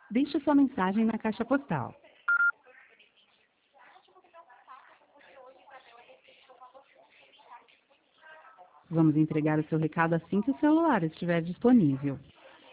Deixe sua mensagem na caixa postal. Vamos entregar o seu recado assim que o celular estiver disponível.